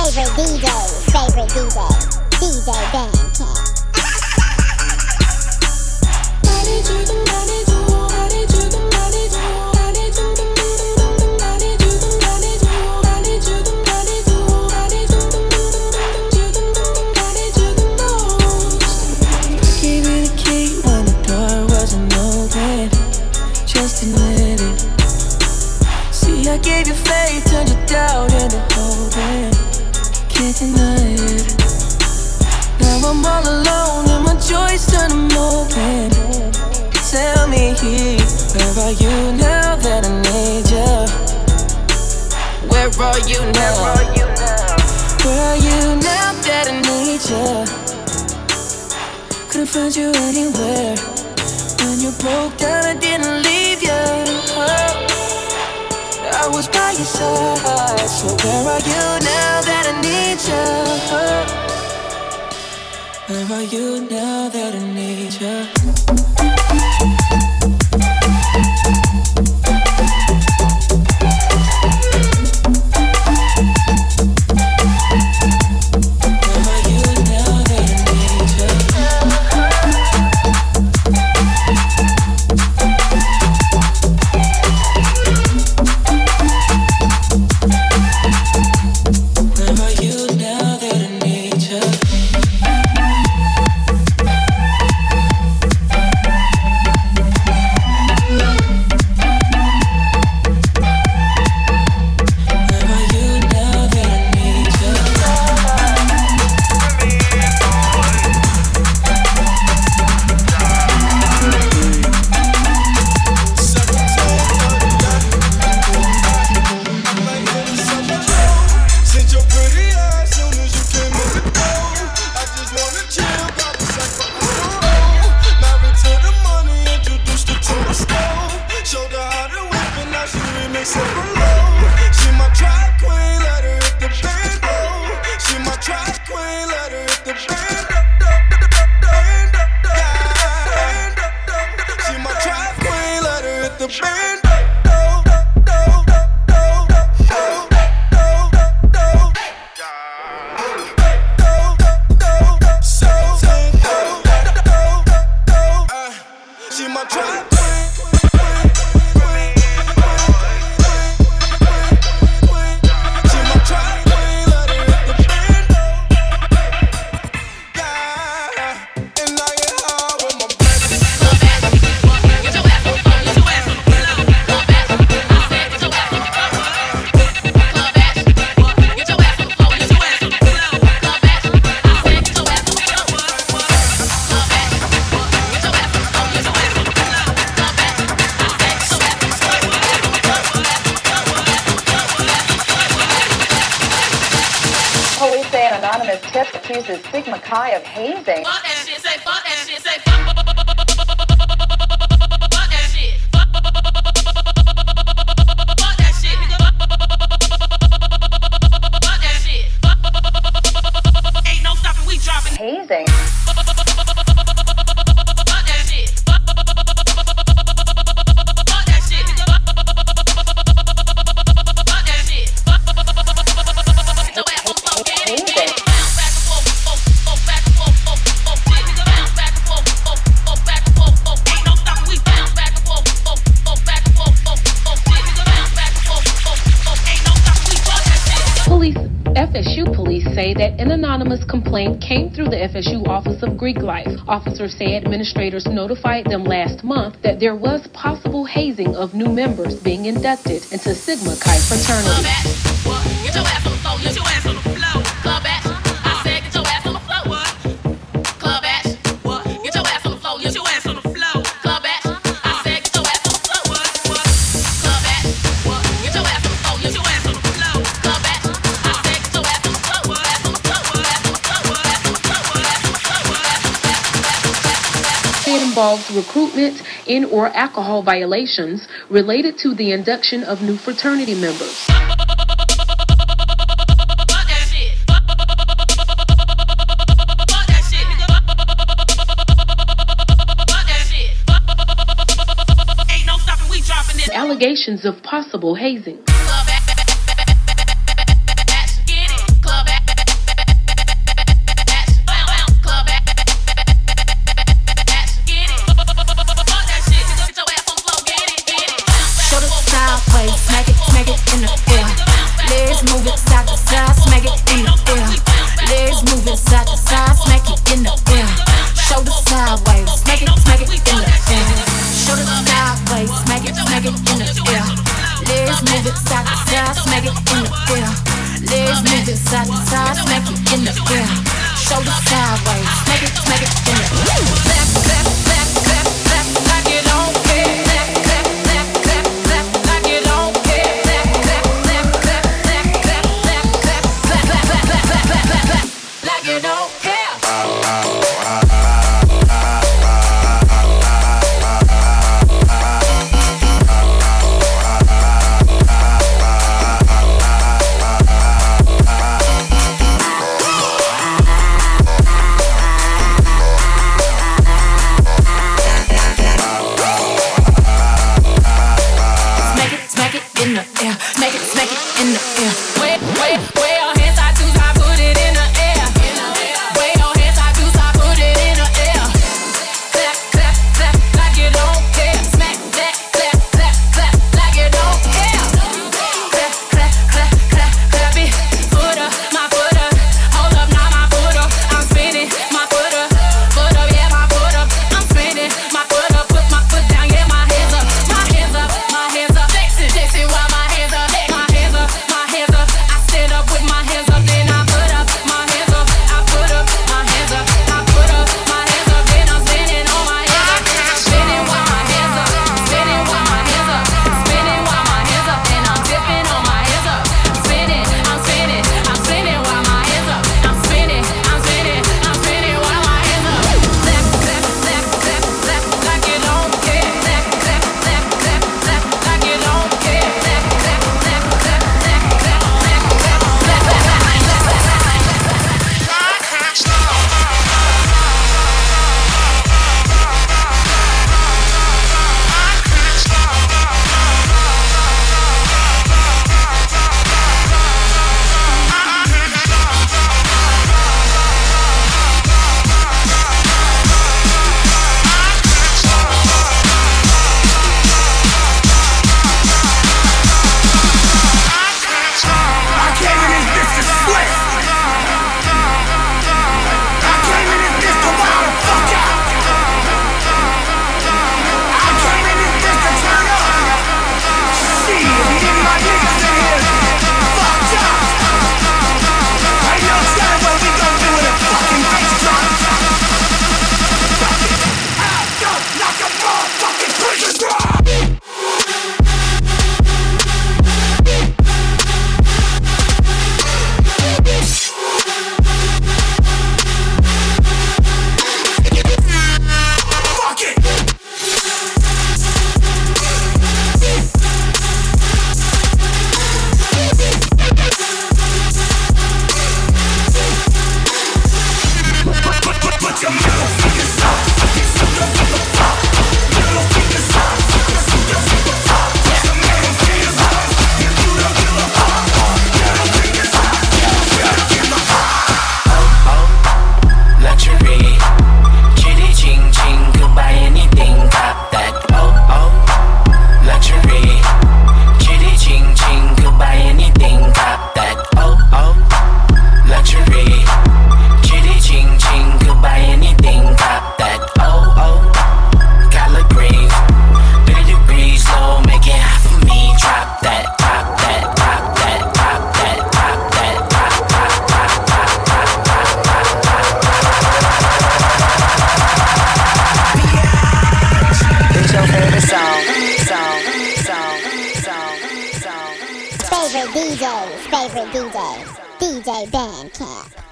favorite DJ, DJ Bandcamp. Gave you the key when the door wasn't open. Just admit it. See, I gave you faith, turned your doubt into hope. Can't deny it. Now I'm all alone and my joys turn them open. Tell me, where are you now that I need you? Where are you now? Where are you now that I need you? Couldn't find you anywhere. When you broke down, I didn't leave you. I was by your side. So where are you now that I need you? Where are you now that I need you? Accuses Sigma Chi of hazing. Fuck that shit, say fuck that shit, say fuck that shit. Fuck that shit, nigga. Fuck that shit. Ain't no stopping, we dropping. Hazing. Fuck that shit. Fuck that shit, nigga. Fuck that shit. Your ass on floor, get it. FSU police say that an anonymous complaint came through the FSU Office of Greek Life. Officers say administrators notified them last month that there was possible hazing of new members being inducted into Sigma Chi fraternity. Get your ass on the floor, get your ass on the floor. Club ash, I said get your ass on the floor. What? Club ash, what? Get your ass on the floor, get your ass on the floor. Club ash, I said get your ass on the floor. What? Club ash, what? Get your ass on the floor, get your ass on the floor. Club ash, I said get your ass on the floor. What? Ass on the floor, ass on the floor, ass on the floor, ass on the floor. It involves recruitment in or alcohol violations related to the induction of new fraternity members. Allegations of possible hazing. Club ass, get it. Club ass, side to side, smack it in the air. Shoulder sideways, smack it in the air. Clap, clap, clap, clap, clap, like you don't care. Clap, clap, clap, clap, clap, like you don't care. Clap, clap, clap, clap, clap, clap, clap, clap, clap, clap, clap, clap, clap, clap, clap, clap, like you don't care. Favorite DJ, DJ Bandcamp.